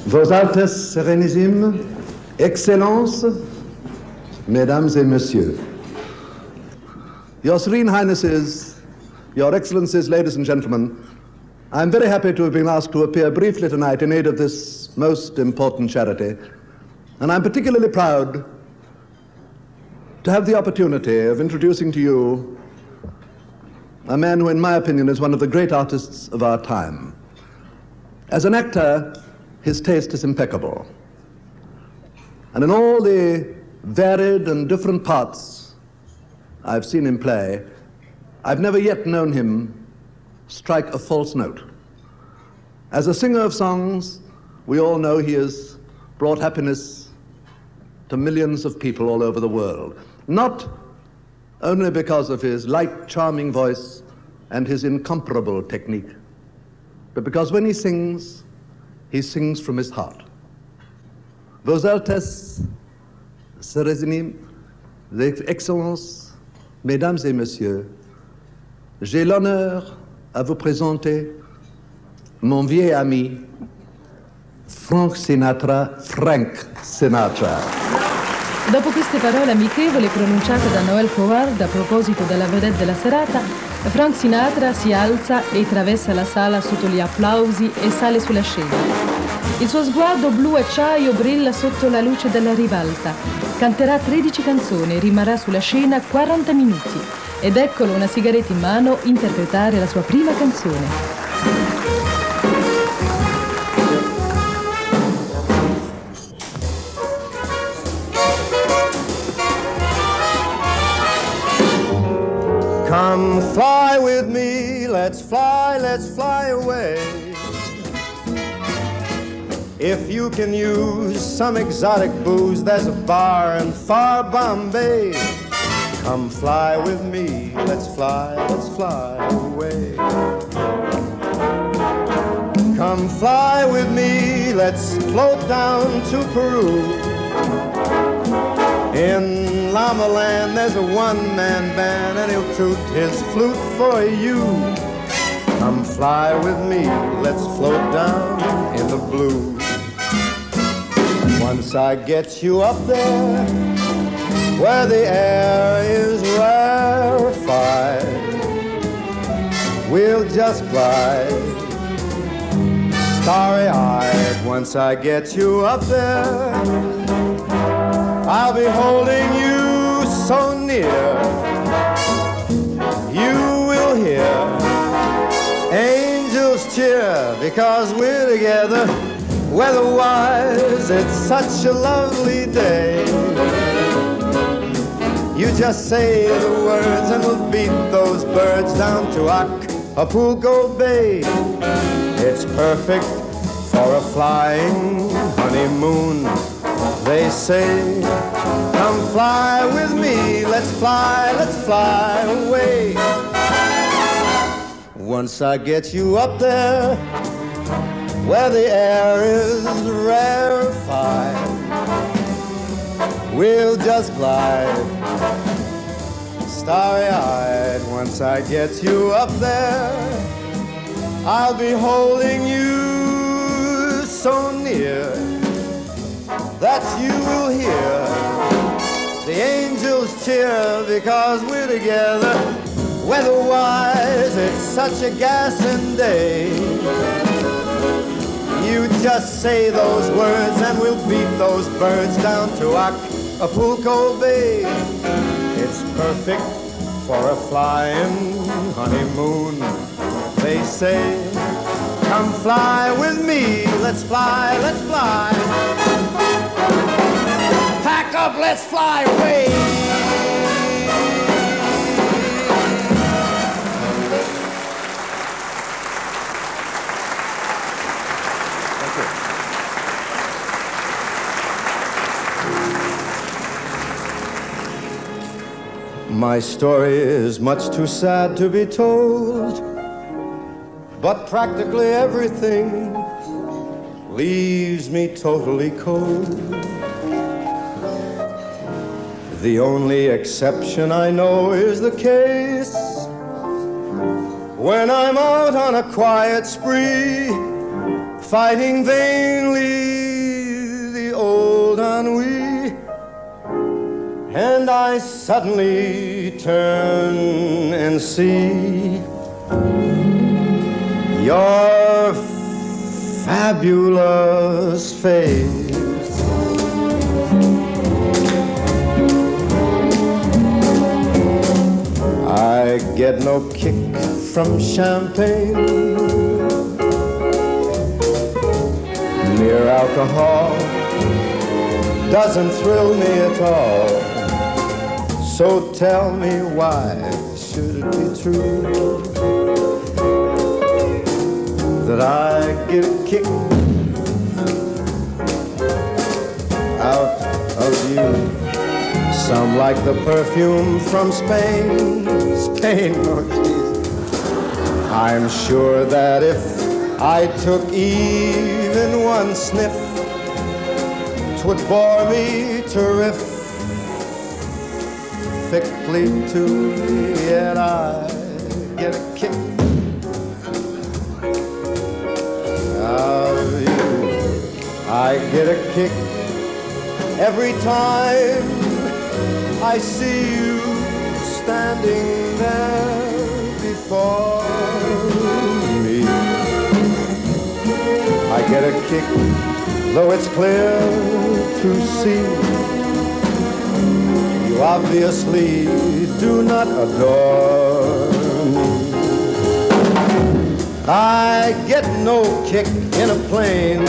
Vos Altesses Sérénissimes, Excellences, Mesdames et Messieurs, Your Serene Highnesses, Your Excellencies, ladies and gentlemen, I'm very happy to have been asked to appear briefly tonight in aid of this most important charity, and I'm particularly proud to have the opportunity of introducing to you a man who, in my opinion, is one of the great artists of our time. As an actor, his taste is impeccable. And in all the varied and different parts I've seen him play, I've never yet known him strike a false note. As a singer of songs, we all know he has brought happiness to millions of people all over the world, not only because of his light, charming voice and his incomparable technique, but because when he sings from his heart. Vos Altesses Sérénissimes, Excellences, Mesdames et Messieurs, j'ai l'honneur à vous présenter mon vieil ami, Frank Sinatra. Dopo queste parole amichevoli pronunciate da Noel Coward a proposito della vedette della serata, Frank Sinatra si alza e attraversa la sala sotto gli applausi e sale sulla scena. Il suo sguardo blu acciaio brilla sotto la luce della ribalta. Canterà 13 canzoni e rimarrà sulla scena 40 minuti. Ed eccolo, una sigaretta in mano, interpretare la sua prima canzone. Come fly with me, let's fly away. If you can use some exotic booze, there's a bar in far Bombay. Come fly with me, let's fly away. Come fly with me, let's float down to Peru. In Llama Land there's a one-man band and he'll toot his flute for you. Come fly with me, let's float down in the blue. Once I get you up there where the air is rarefied, we'll just glide starry-eyed. Once I get you up there, I'll be holding you so near. You will hear angels cheer because we're together. Weather-wise, it's such a lovely day. You just say the words and we'll beat those birds down to Acapulco Bay. It's perfect for a flying honeymoon, they say. Come fly with me, let's fly away. Once I get you up there where the air is rarefied, we'll just glide starry-eyed. Once I get you up there, I'll be holding you so near that you will hear the angels cheer because we're together. Weather-wise, it's such a gassin' day. You just say those words and we'll beat those birds down to Acapulco Bay. It's perfect for a flying honeymoon, they say. Come fly with me, let's fly. Pack up, let's fly away. My story is much too sad to be told, but practically everything leaves me totally cold. The only exception I know is the case when I'm out on a quiet spree, fighting vainly the old ennui, and I suddenly turn and see your fabulous face. I get no kick from champagne, mere alcohol doesn't thrill me at all. So tell me, why should it be true that I get a kick out of you? Some like the perfume from Spain, Spain, oh geez. I'm sure that if I took even one sniff, 'twould bore me terrifically too, yet I get a kick out of you. I get a kick every time I see you standing there before me. I get a kick, though it's clear to see you obviously do not adore me. I get no kick in a plane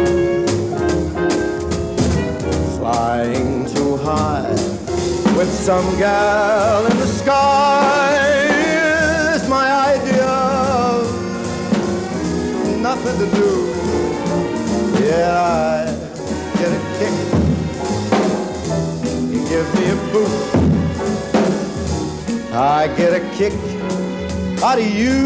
flying too high with some gal in the sky. It's my idea of nothing to do. Yeah, I get a kick. You give me a boot. I get a kick out of you.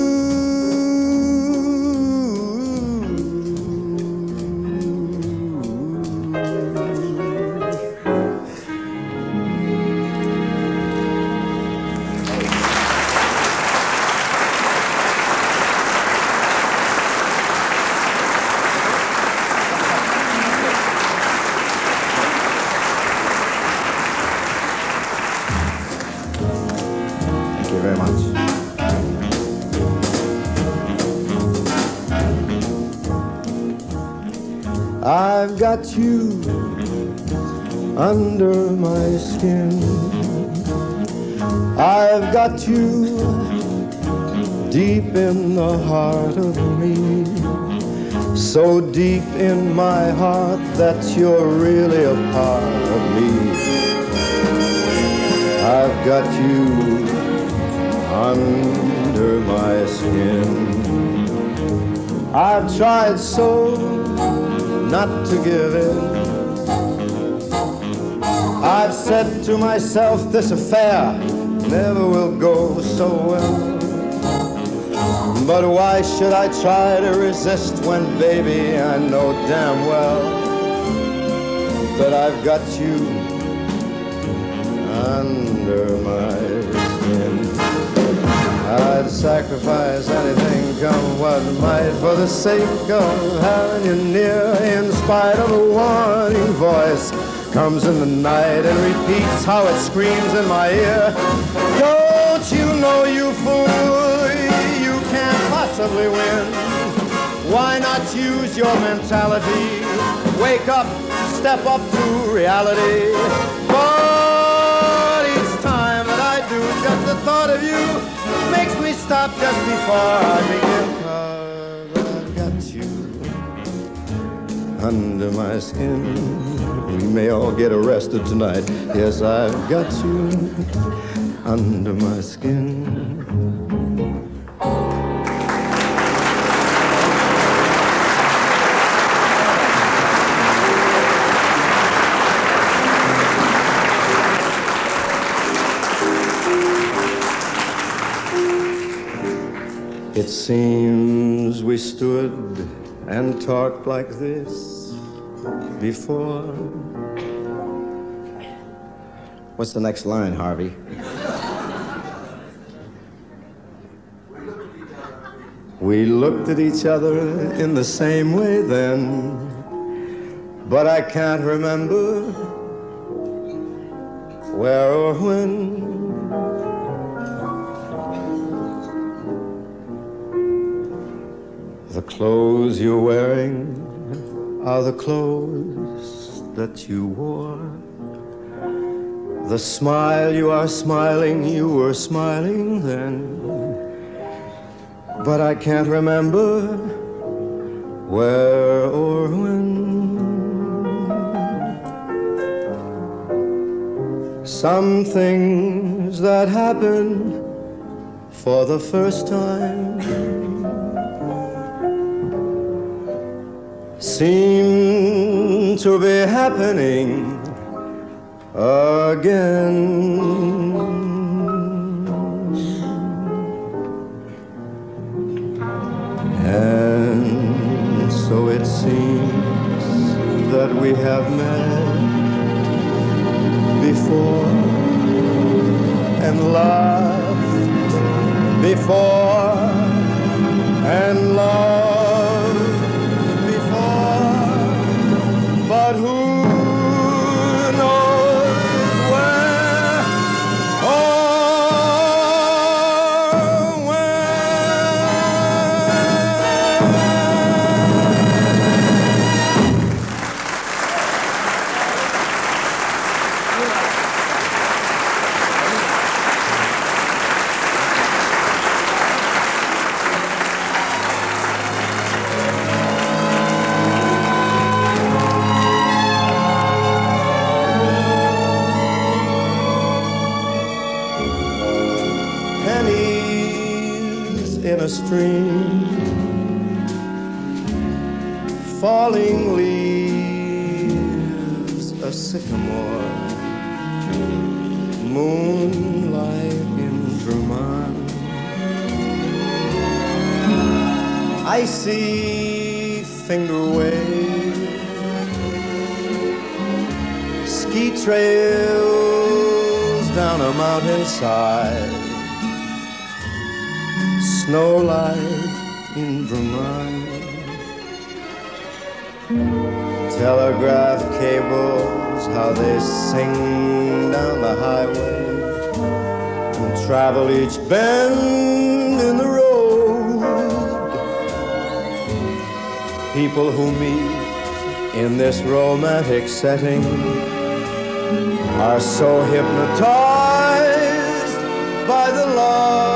I've got you under my skin. I've got you deep in the heart of me. So deep in my heart that you're really a part of me. I've got you under my skin. I've tried so not to give in. I've said to myself, this affair never will go so well. But why should I try to resist when, baby, I know damn well that I've got you under my skin. I'd sacrifice anything, come what might, for the sake of having you near, in spite of a warning voice comes in the night and repeats how it screams in my ear. Don't you know, you fool, you can't possibly win. Why not use your mentality? Wake up, step up to reality. But each time that I do, just the thought of you makes me stop just before I begin. 'Cause I've got you under my skin. We may all get arrested tonight. Yes, I've got you under my skin. It seems we stood and talked like this before. What's the next line, Harvey? We looked at each other in the same way then, but I can't remember where or when. The clothes you're wearing are the clothes that you wore. The smile you are smiling, you were smiling then. But I can't remember where or when. Some things that happen for the first time seem to be happening again. And so it seems that we have met before and laughed before and loved before, but who knows where or in a stream, falling leaves, a sycamore, moonlight in Vermont. Icy finger waves, ski trails down a mountainside, snow light in Vermont. Telegraph cables, how they sing down the highway and travel each bend in the road. People who meet in this romantic setting are so hypnotized by the love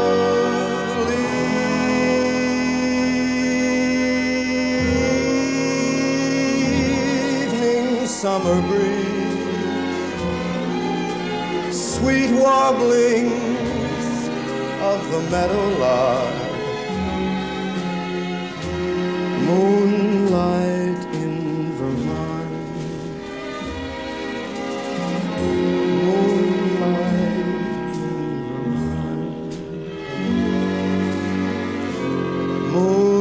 summer breeze, sweet warblings of the meadowlark, moonlight in Vermont, moonlight in Vermont, moonlight.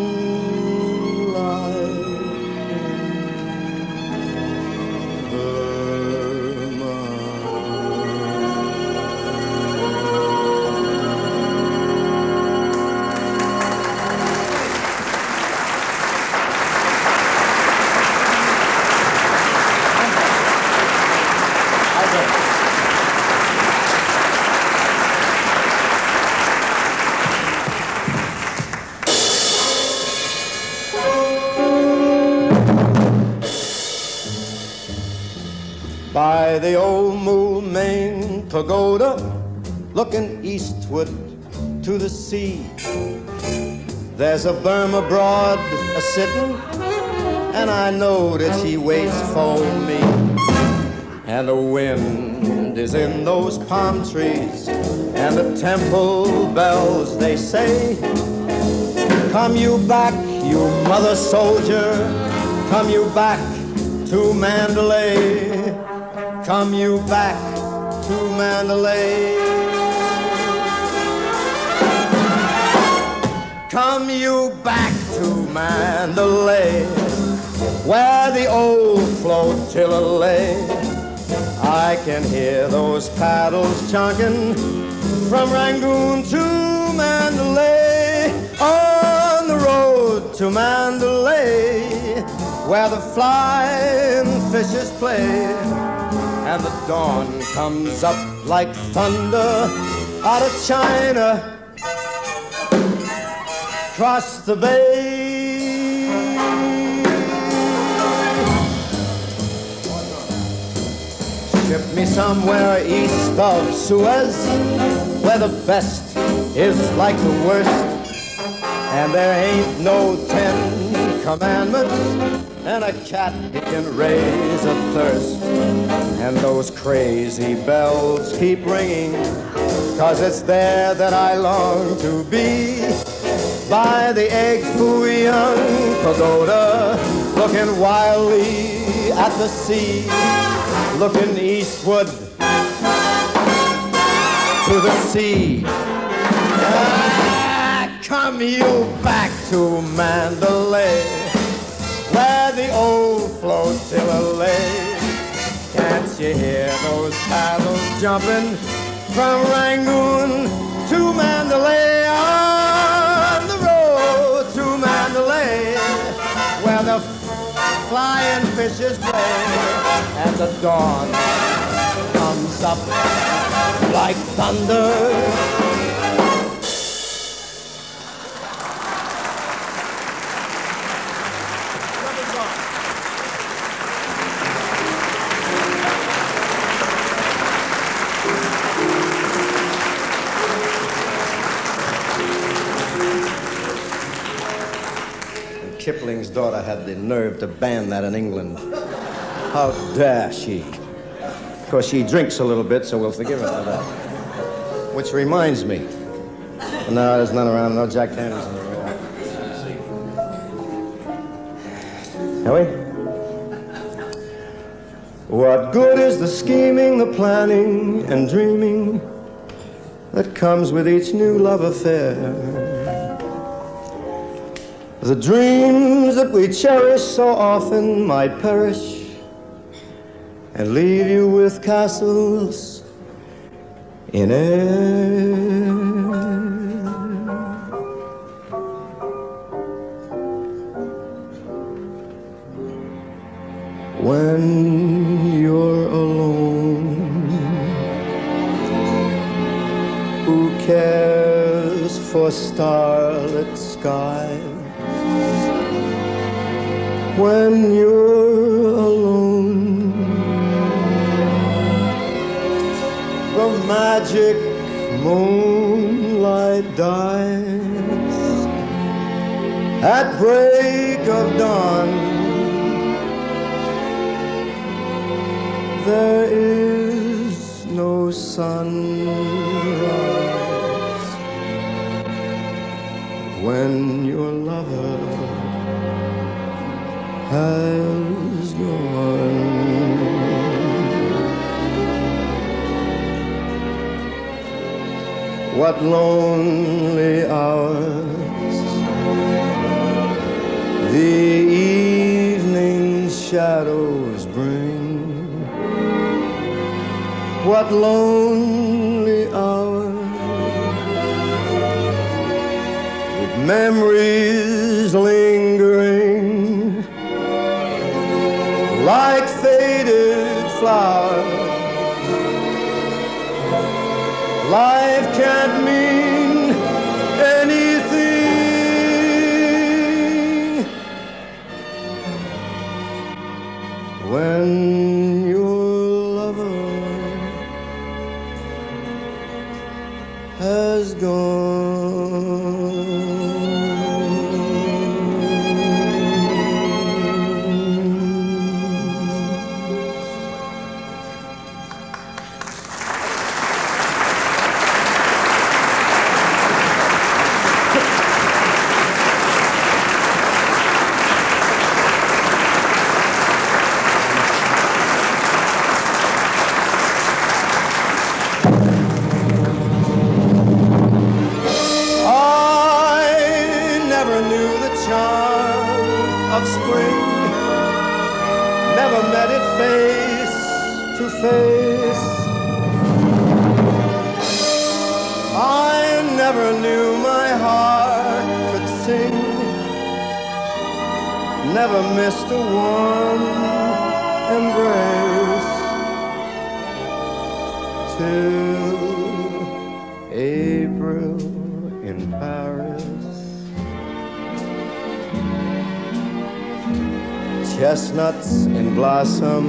By the old Moulmein Pagoda, looking eastward to the sea, there's a Burma broad a-sittin', and I know that she waits for me. And the wind is in those palm trees, and the temple bells, they say, come you back, you mother soldier, come you back to Mandalay. Come you back to Mandalay. Come you back to Mandalay, where the old flotilla lay. I can hear those paddles chunking from Rangoon to Mandalay. On the road to Mandalay, where the flying fishes play, and the dawn comes up like thunder out of China, across the bay. Ship me somewhere east of Suez, where the best is like the worst, and there ain't no 10 commandments, and a cat it can raise a thirst. And those crazy bells keep ringing, 'cause it's there that I long to be, by the egg foo young pagoda, looking wildly at the sea, looking eastward to the sea. Come you back to Mandalay, where the old flotilla lay. Can't you hear those paddles jumping from Rangoon to Mandalay? On the road to Mandalay, where the flying fishes play, and the dawn comes up like thunder. Kipling's daughter had the nerve to ban that in England. How dare she? Of course, she drinks a little bit, so we'll forgive her for that. Which reminds me. No, there's none around. No Jack Daniels in the room. Shall we? What good is the scheming, the planning, and dreaming that comes with each new love affair? The dreams that we cherish so often might perish and leave you with castles in air. When you're alone, who cares for starlit skies? When you're alone, the magic moonlight dies at break of dawn. There is no sunrise when your lover has gone. What lonely hours the evening shadows bring. What lonely hours with memories lingering like faded flowers. Life can't mean anything when your lover has gone. Of spring, never met it face to face. I never knew my heart could never missed a warm embrace till April in Paris. Chestnuts in blossom,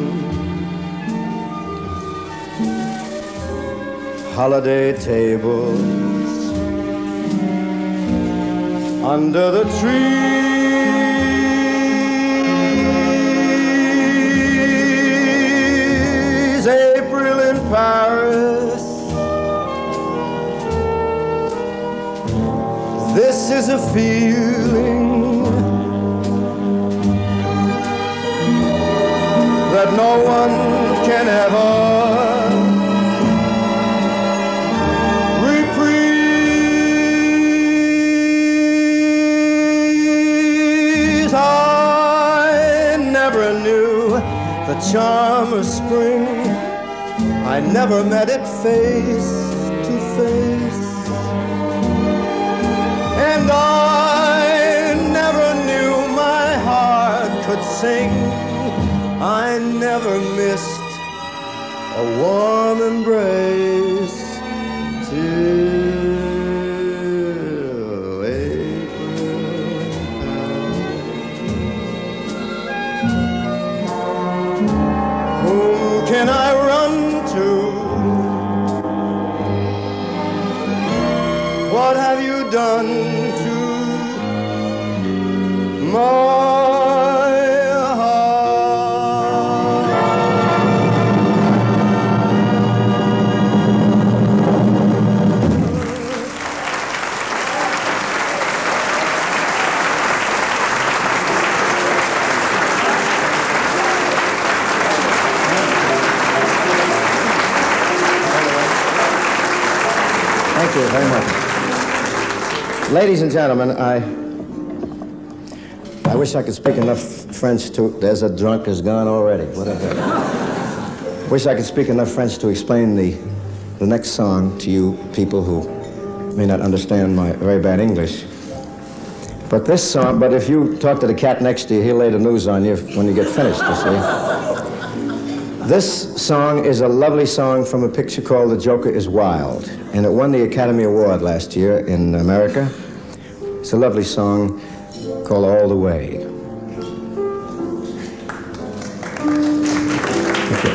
holiday tables under the trees. April in Paris. This is a feeling that no one can ever reprise. I never knew the charm of spring. I never met it face to face. And I never knew my heart could sing. I never missed a warm embrace till April. Whom can I run to? What have you done to my Thank you very much. Ladies and gentlemen, I wish I could speak enough French to... There's a drunk has gone already. Whatever. Wish I could speak enough French to explain the next song to you people who may not understand my very bad English. But this song, but if you talk to the cat next to you, he'll lay the news on you when you get finished, you see. This song is a lovely song from a picture called The Joker is Wild, and it won the Academy Award last year in America. It's a lovely song called All the Way. Okay.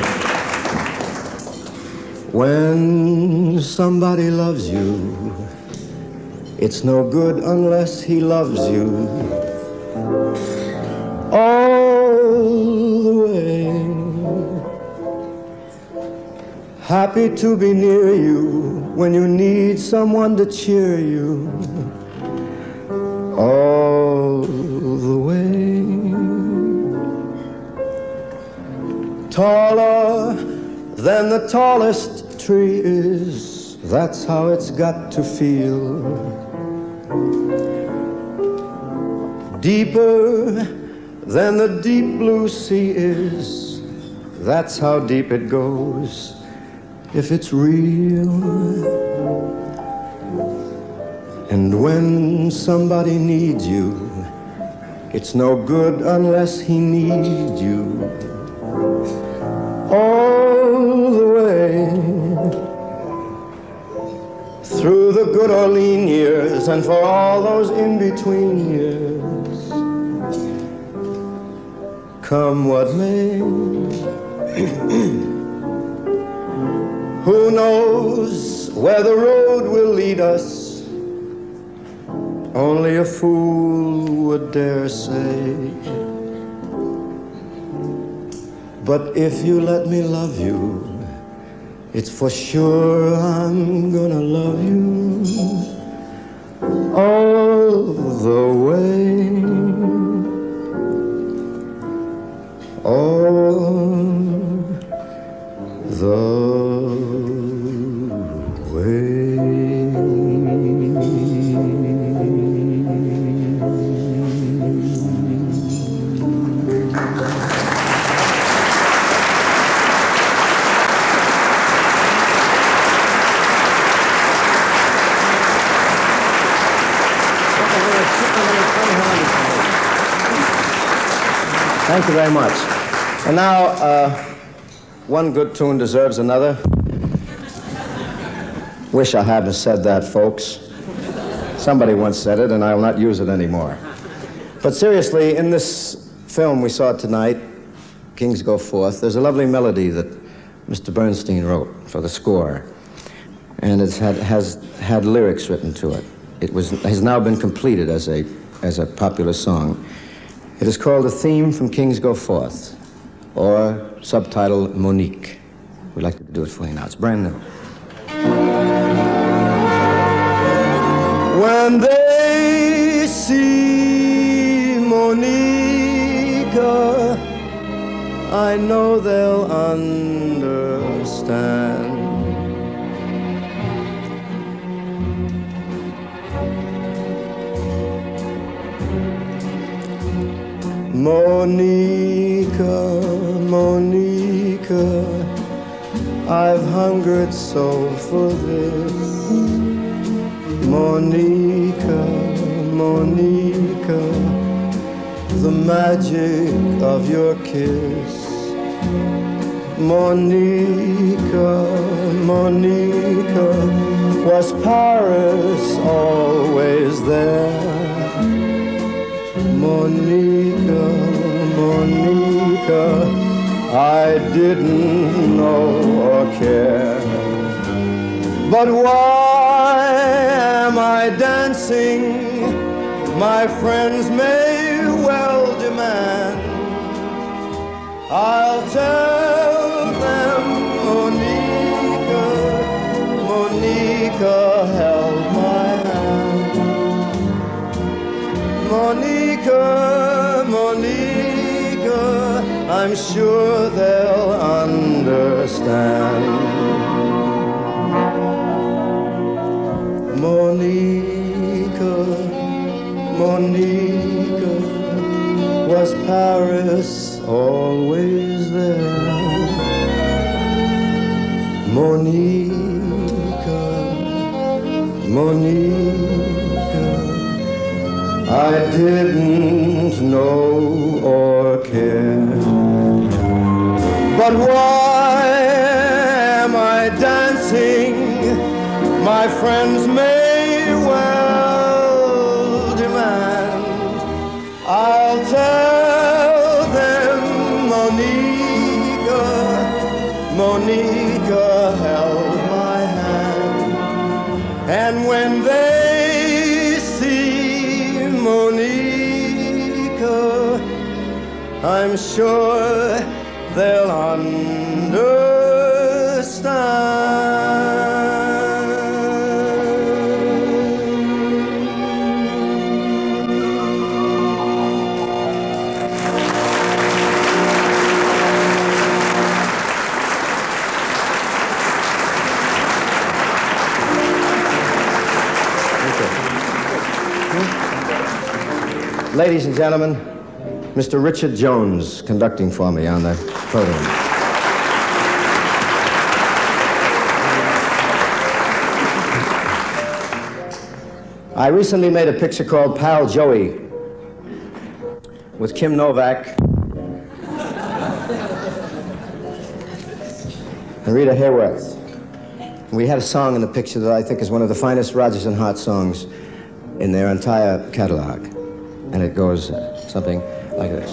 When somebody loves you, it's no good unless he loves you all the way. Happy to be near you when you need someone to cheer you all the way. Taller than the tallest tree is, that's how it's got to feel. Deeper than the deep blue sea is, that's how deep it goes. If it's real. And when somebody needs you, it's no good unless he needs you all the way. Through the good or lean years and for all those in-between years, come what may. Who knows where the road will lead us? Only a fool would dare say. But if you let me love you, it's for sure I'm gonna love you all the way. All the way. Thank you very much. And now, one good tune deserves another. Wish I hadn't said that, folks. Somebody once said it, and I'll not use it anymore. But seriously, in this film we saw tonight, Kings Go Forth, there's a lovely melody that Mr. Bernstein wrote for the score. And it has had lyrics written to it. It has now been completed as a popular song. It is called The Theme from Kings Go Forth, or subtitle Monique. We'd like to do it for you now. It's brand new. When they see Monica, I know they'll understand. Monica, Monica, I've hungered so for this. Monica, Monica, the magic of your kiss. Monica, Monica, was Paris always there? Monica, Monica, I didn't know or care. But why am I dancing? My friends may well demand. I'll tell them Monica, Monica held my hand. Monica, Monica, I'm sure they'll understand. Monica, Monica, was Paris always there? Monica, Monica, I didn't know or care. But why am I dancing? My friends may well demand. I'll tell them Monica, Monica held my hand. And when they see Monica, I'm sure they'll understand. Ladies and gentlemen, Mr. Richard Jones conducting for me on the podium. I recently made a picture called Pal Joey with Kim Novak and Rita Hayworth. We had a song in the picture that I think is one of the finest Rodgers and Hart songs in their entire catalog. And it goes something like this.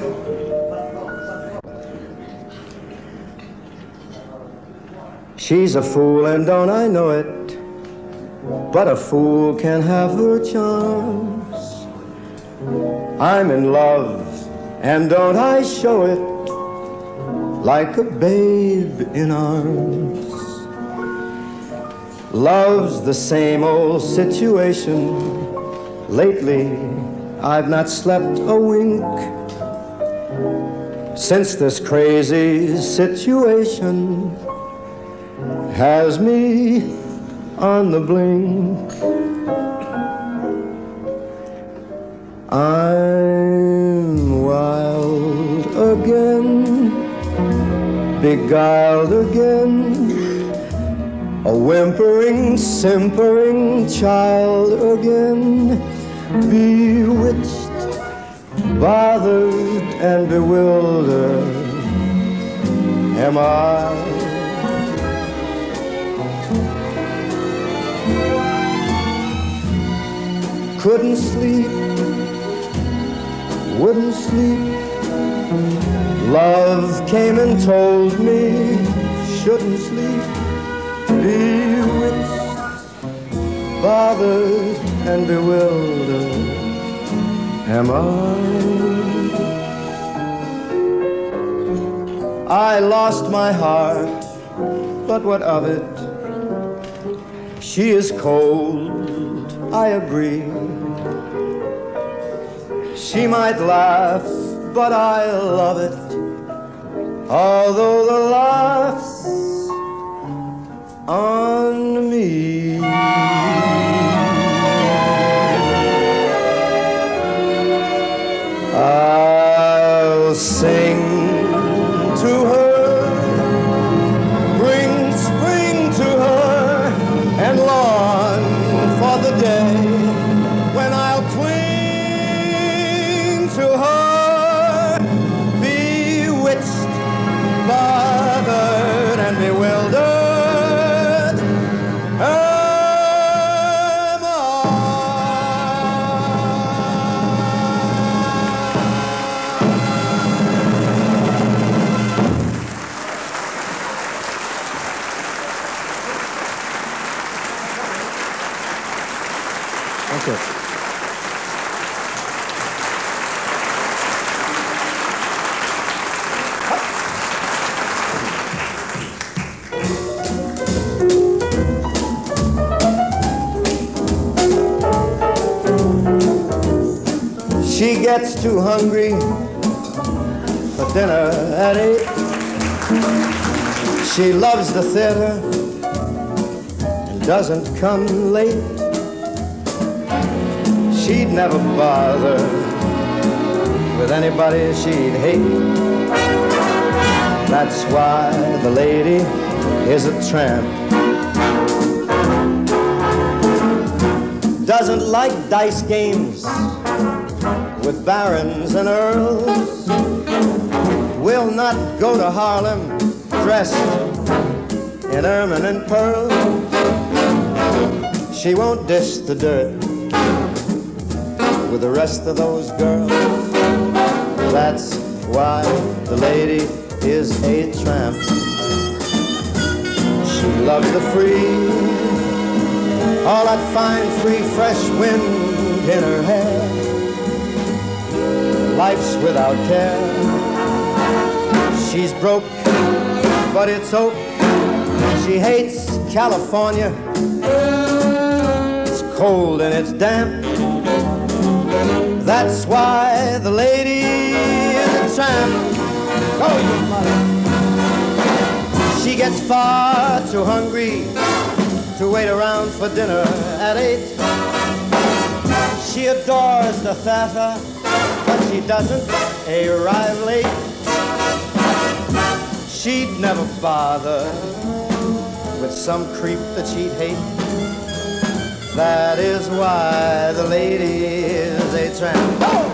She's a fool and don't I know it, but a fool can have her charms. I'm in love and don't I show it, like a babe in arms. Love's the same old situation. Lately I've not slept a wink since this crazy situation has me on the blink. I'm wild again, beguiled again, a whimpering, simpering child again, bewitched bothered and bewildered am I. Couldn't sleep, wouldn't sleep. Love came and told me shouldn't sleep. Bewitched, bothered and bewildered am I lost my heart, but what of it? She is cold, I agree. She might laugh, but I love it, although the laugh's on me. I'll sing to her, bring spring to her, and long for the day when I'll cling to her, bewitched, bothered, and bewildered am I. Thank you. She gets too hungry for dinner at 8. She loves the theater and doesn't come late. She'd never bother with anybody she'd hate. That's why the lady is a tramp. Doesn't like dice games with barons and earls. Will not go to Harlem dressed in ermine and pearl. She won't dish the dirt with the rest of those girls. That's why the lady is a tramp. She loves the free, all that fine, free, fresh wind in her hair. Life's without care. She's broke, but it's oak. She hates California. It's cold and it's damp. That's why the lady is a tramp. Oh, you mother. She gets far too hungry to wait around for dinner at 8. She adores the theater, but she doesn't arrive late. She'd never bother with some creep that she'd hate. That is why the lady is a tramp. Oh!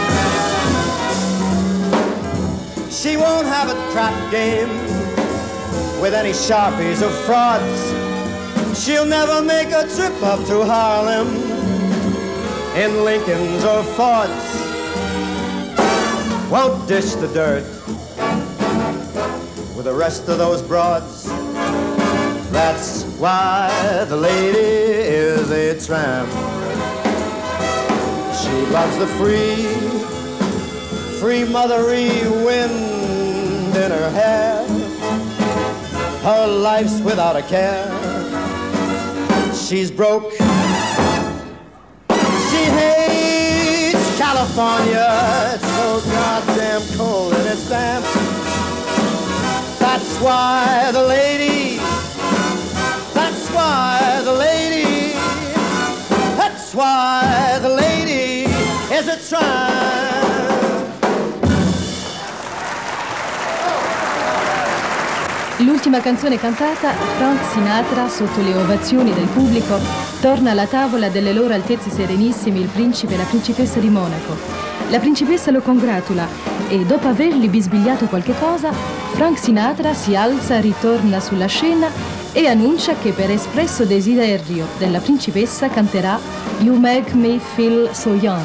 She won't have a trap game with any sharpies or frauds. She'll never make a trip up to Harlem in Lincolns or Fords. Won't dish the dirt with the rest of those broads. That's why the lady is a tramp. She loves the free, free mothery wind in her hair. Her life's without a care. She's broke. She hates California. It's so goddamn cold and it's damp. That's why the lady, that's why the lady, that's why the lady is a tramp. L'ultima canzone cantata, Frank Sinatra, sotto le ovazioni del pubblico, torna alla tavola delle loro altezze serenissime il principe e la principessa di Monaco. La principessa lo congratula e dopo avergli bisbigliato qualche cosa, Frank Sinatra si alza, ritorna sulla scena e annuncia che per espresso desiderio della principessa canterà You Make Me Feel So Young.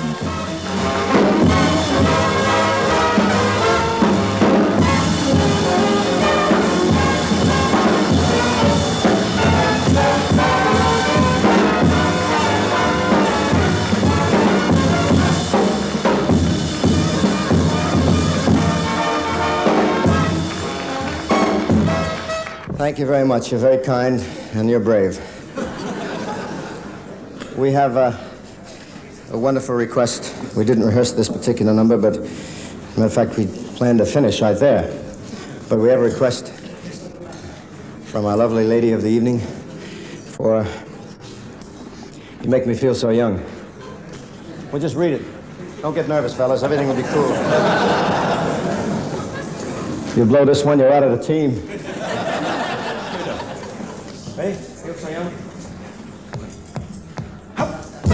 Thank you very much. You're very kind and you're brave. We have a wonderful request. We didn't rehearse this particular number, but matter of fact, we planned to finish right there. But we have a request from our lovely lady of the evening for You Make Me Feel So Young. We'll just read it. Don't get nervous, fellas. Everything will be cool. If you blow this one, you're out of the team. Ready? Feel so young? Up.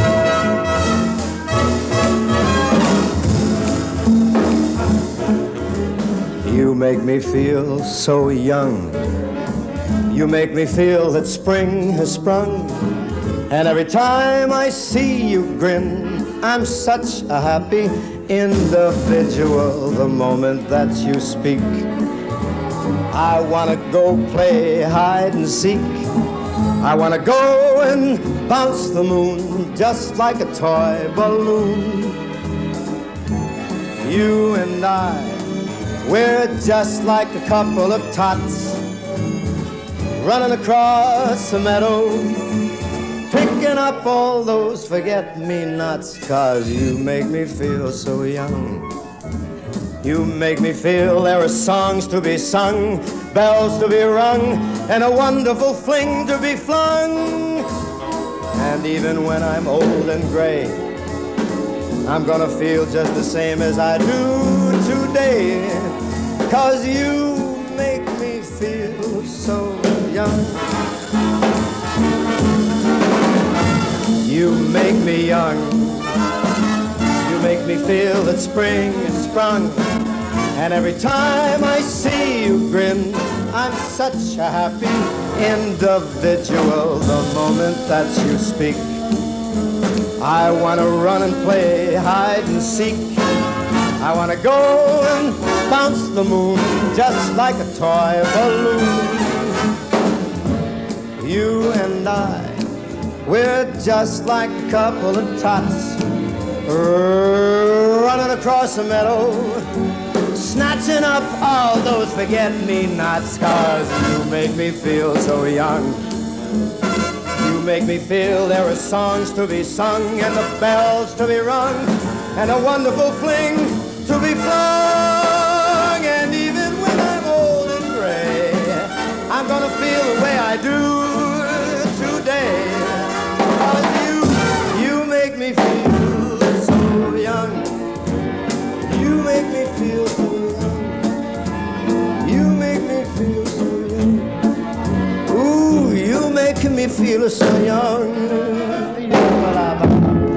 You make me feel so young. You make me feel that spring has sprung. And every time I see you grin, I'm such a happy individual the moment that you speak. I wanna go play hide and seek. I wanna go and bounce the moon just like a toy balloon. You and I, we're just like a couple of tots running across a meadow, picking up all those forget-me-nots, 'cause you make me feel so young. You make me feel there are songs to be sung, bells to be rung, and a wonderful fling to be flung. And even when I'm old and gray, I'm gonna feel just the same as I do today, 'cause you make me feel so young. You make me young. You make me feel that spring is sprung. And every time I see you grin, I'm such a happy individual the moment that you speak. I want to run and play hide and seek. I want to go and bounce the moon just like a toy balloon. You and I, we're just like a couple of tots running across a meadow, snatching up all those forget-me-nots, 'cause you make me feel so young. You make me feel there are songs to be sung and the bells to be rung and a wonderful fling to be flung. And even when I'm old and gray, I'm gonna feel the way I do today, 'cause you make me feel so young. You make me feel so young. You make me feel so young. Ooh, you making me feel so young.